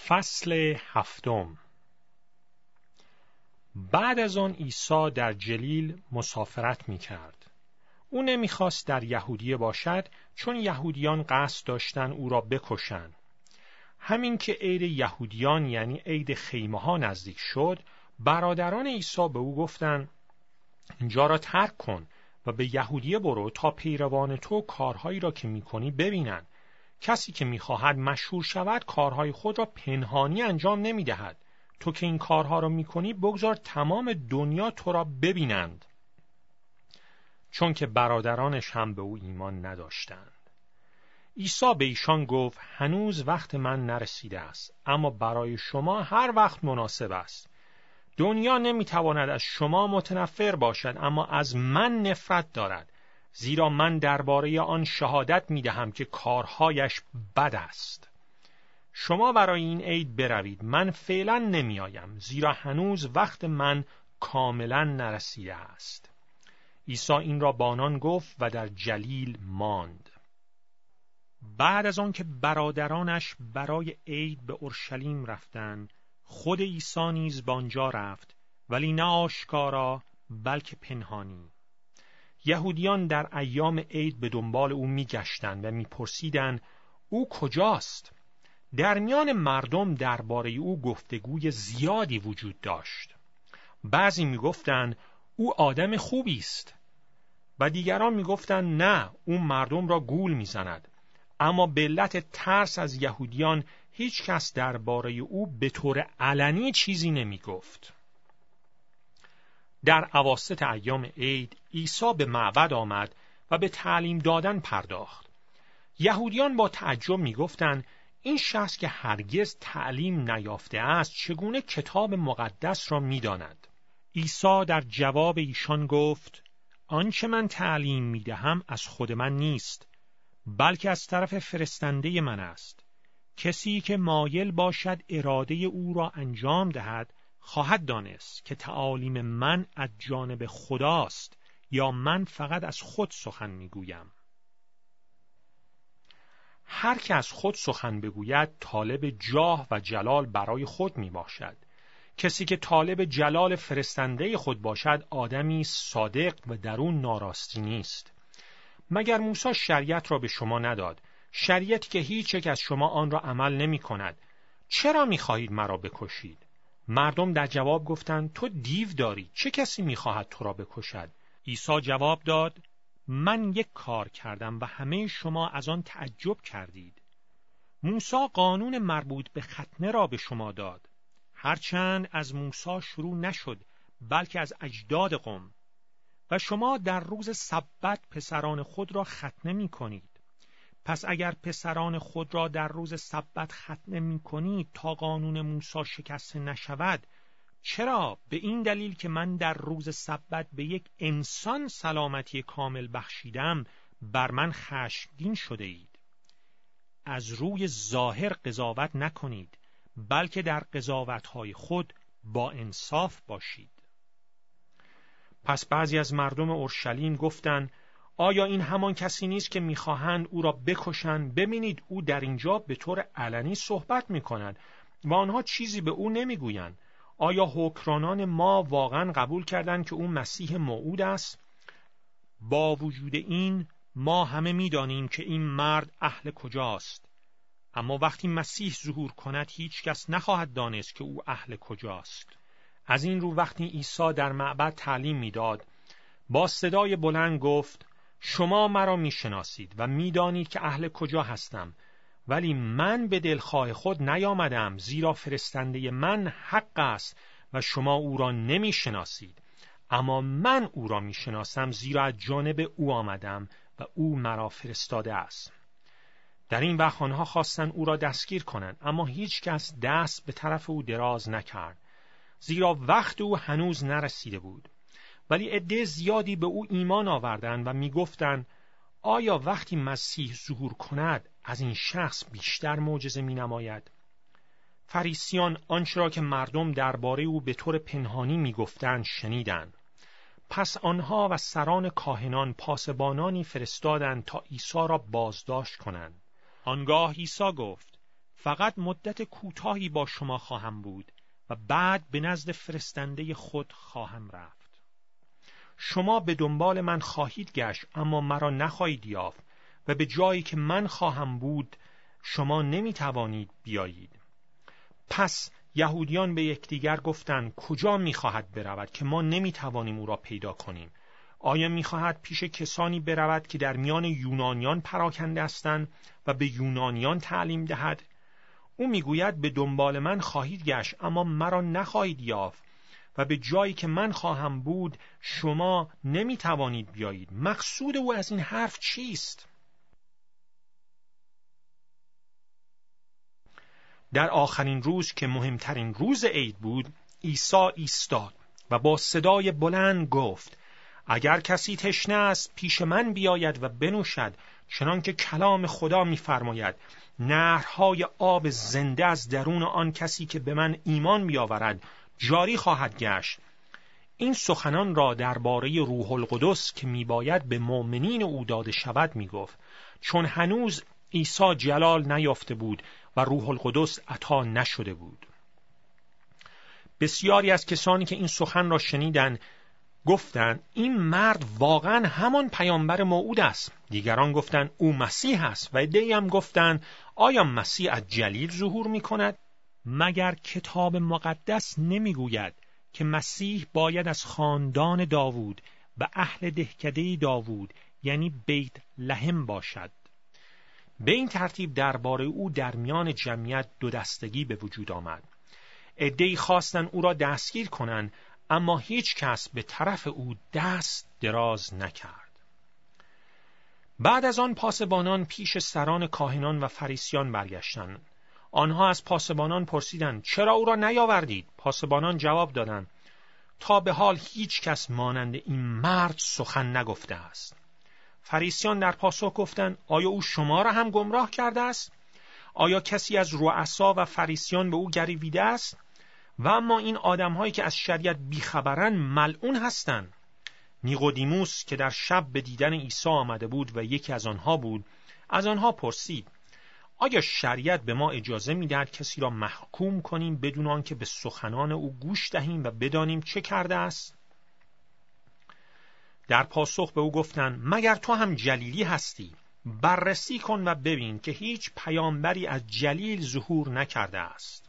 فصل 7. بعد از آن عیسی در جلیل مسافرت می‌کرد. او نمی‌خواست در یهودیه باشد چون یهودیان قصد داشتند او را بکشند. همین که عید یهودیان یعنی عید خیمه‌ها نزدیک شد، برادران عیسی به او گفتند اینجا را ترک کن و به یهودیه برو تا پیروان تو کارهایی را که می‌کنی ببینند. کسی که می‌خواهد مشهور شود کارهای خود را پنهانی انجام نمی‌دهد. تو که این کارها را می‌کنی بگذار تمام دنیا تو را ببینند. چون که برادرانش هم به او ایمان نداشتند. عیسی به ایشان گفت هنوز وقت من نرسیده است، اما برای شما هر وقت مناسب است. دنیا نمی‌تواند از شما متنفر باشد، اما از من نفرت دارد، زیرا من درباره آن شهادت می‌دهم که کارهایش بد است. شما برای این عید بروید، من فعلا نمی‌آیم، زیرا هنوز وقت من کاملا نرسیده است. عیسی این را با آنان گفت و در جلیل ماند. بعد از آن که برادرانش برای عید به اورشلیم رفتند، خود عیسی نیز به آنجا رفت، ولی نه آشکارا بلکه پنهانی. یهودیان در ایام عید به دنبال او می‌گشتند و می‌پرسیدند او کجاست؟ در میان مردم درباره او گفتگوی زیادی وجود داشت. بعضی می‌گفتند او آدم خوبی است و دیگران می‌گفتند نه، او مردم را گول می‌زند. اما به علت ترس از یهودیان هیچ کس درباره او به طور علنی چیزی نمی‌گفت. در اواسط ایام عید عیسی به معبد آمد و به تعلیم دادن پرداخت. یهودیان با تعجب می‌گفتند این شخص که هرگز تعلیم نیافته است چگونه کتاب مقدس را می‌داند؟ عیسی در جواب ایشان گفت آنچه من تعلیم می‌دهم از خود من نیست، بلکه از طرف فرستنده من است. کسی که مایل باشد اراده او را انجام دهد خواهد دانست که تعالیم من از جانب خداست یا من فقط از خود سخن می‌گویم. هر که از خود سخن بگوید طالب جاه و جلال برای خود می باشد. کسی که طالب جلال فرستنده خود باشد آدمی صادق و در او ناراستی نیست. مگر موسی شریعت را به شما نداد؟ شریعتی که هیچ یک از شما آن را عمل نمی کند. چرا می خواهید مرا بکشید؟ مردم در جواب گفتند تو دیو داری، چه کسی می خواهد تو را بکشد؟ عیسی جواب داد من یک کار کردم و همه شما از آن تعجب کردید. موسی قانون مربوط به ختنه را به شما داد. هرچند از موسی شروع نشد بلکه از اجداد قوم. و شما در روز سبت پسران خود را ختنه می کنید. پس اگر پسران خود را در روز سبت ختنه می کنید تا قانون موسی شکسته نشود، چرا به این دلیل که من در روز سبت به یک انسان سلامتی کامل بخشیدم بر من خشمگین شده اید؟ از روی ظاهر قضاوت نکنید، بلکه در قضاوت‌های خود با انصاف باشید. پس بعضی از مردم اورشلیم گفتند آیا این همان کسی نیست که می‌خواهند او را بکشند؟ ببینید او در اینجا به طور علنی صحبت می‌کند و آنها چیزی به او نمی‌گویند. آیا حکمرانان ما واقعا قبول کردند که او مسیح موعود است؟ با وجود این ما همه می‌دانیم که این مرد اهل کجاست. اما وقتی مسیح ظهور کند هیچ کس نخواهد دانست که او اهل کجاست. از این رو وقتی عیسی در معبد تعلیم می‌داد با صدای بلند گفت شما مرا می‌شناسید و می‌دانید که اهل کجا هستم، ولی من به دلخواه خود نیامدم، زیرا فرستنده من حق است و شما او را نمی‌شناسید. اما من او را می‌شناسم، زیرا از جانب او آمدم و او مرا فرستاده است. در این وقت آنها خواستند او را دستگیر کنند، اما هیچ کس دست به طرف او دراز نکرد، زیرا وقت او هنوز نرسیده بود. ولی عده زیادی به او ایمان آوردند و می‌گفتند آیا وقتی مسیح ظهور کند از این شخص بیشتر معجزه می‌نماید؟ فریسیان آنچه را که مردم درباره او به طور پنهانی می‌گفتند شنیدند. پس آنها و سران کاهنان پاسبانانی فرستادند تا عیسی را بازداشت کنند. آنگاه عیسی گفت فقط مدت کوتاهی با شما خواهم بود و بعد به نزد فرستنده خود خواهم رفت. شما به دنبال من خواهید گشت اما مرا نخواهید یافت و به جایی که من خواهم بود شما نمیتوانید بیایید. پس یهودیان به یکدیگر گفتند کجا میخواهد برود که ما نمیتوانیم او را پیدا کنیم؟ آیا میخواهد پیش کسانی برود که در میان یونانیان پراکنده هستند و به یونانیان تعلیم دهد؟ او میگوید به دنبال من خواهید گشت اما مرا نخواهید یافت و به جایی که من خواهم بود شما نمیتوانید بیایید. مقصود او از این حرف چیست؟ در آخرین روز که مهمترین روز عید بود، عیسی ایستاد و با صدای بلند گفت: اگر کسی تشنه است پیش من بیاید و بنوشد، چنانکه کلام خدا می‌فرماید نهرهای آب زنده از درون آن کسی که به من ایمان بیاورد جاری خواهد گشت. این سخنان را درباره روح القدس که میباید به مؤمنین او داده شود میگفت، چون هنوز عیسی جلال نیافته بود و روح القدس عطا نشده بود. بسیاری از کسانی که این سخن را شنیدند گفتند این مرد واقعا همان پیامبر موعود است. دیگران گفتند او مسیح است و عده‌ای هم گفتند آیا مسیح از جلیل ظهور می‌کند؟ مگر کتاب مقدس نمیگوید که مسیح باید از خاندان داوود و اهل دهکده داوود یعنی بیت لحم باشد؟ به این ترتیب درباره او در میان جمعیت دو دستگی به وجود آمد. عده‌ای خواستند او را دستگیر کنند اما هیچ کس به طرف او دست دراز نکرد. بعد از آن پاسبانان پیش سران کاهنان و فریسیان برگشتند. آنها از پاسبانان پرسیدند چرا او را نیاوردید؟ پاسبانان جواب دادند تا به حال هیچ کس مانند این مرد سخن نگفته است. فریسیان در پاسخ گفتند آیا او شما را هم گمراه کرده است؟ آیا کسی از رؤسا و فریسیان به او گریویده است؟ و اما این آدم‌هایی که از شریعت بیخبرند ملعون هستند. نیقودیموس که در شب به دیدن عیسی آمده بود و یکی از آنها بود، از آنها پرسید آیا شریعت به ما اجازه می‌دهد کسی را محکوم کنیم بدون آنکه به سخنان او گوش دهیم و بدانیم چه کرده است؟ در پاسخ به او گفتند مگر تو هم جلیلی هستی؟ بررسی کن و ببین که هیچ پیامبری از جلیل ظهور نکرده است.